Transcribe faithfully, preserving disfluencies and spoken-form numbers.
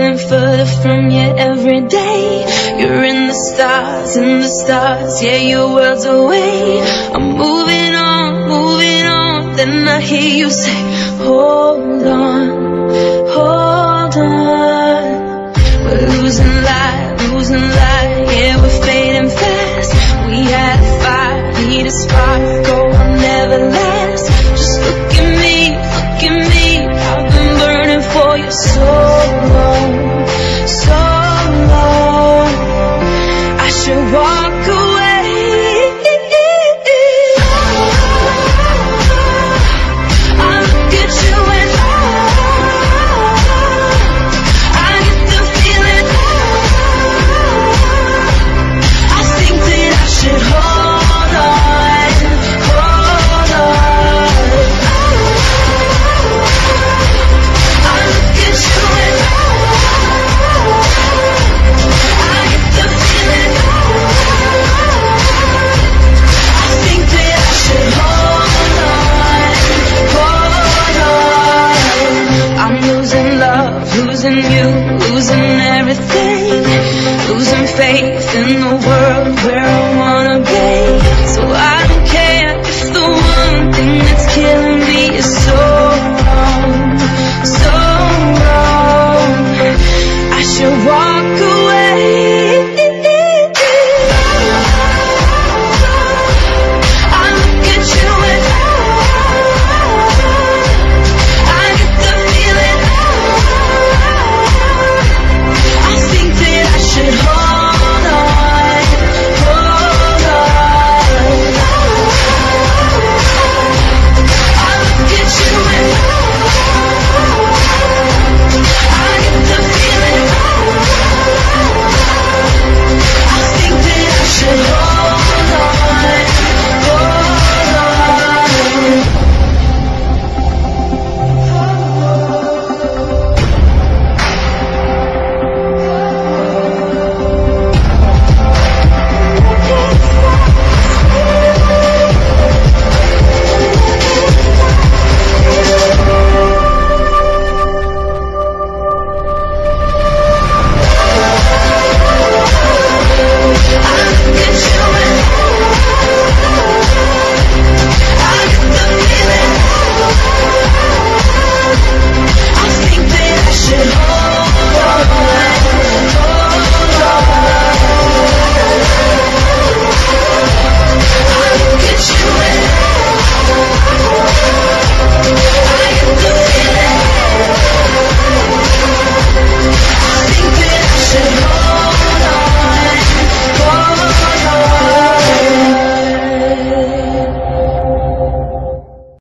getting further from you every day. You're in the stars, in the stars, yeah, your world's away. I'm moving on, moving on, then I hear you say, hold on, hold on. We're losing light, losing light, yeah, we're fading fast. We had a fire, need a spark, oh, I'll never last. Just look at me, look at me, I've been burning for you so long, so long. I should walk away. I look at you and I get the feeling. I think that I should hold on, hold on. I look at you and I get the feeling. I think that I should hold on, hold on. I'm losing love, losing you, losing everything, losing faith in the world where I wanna be. So I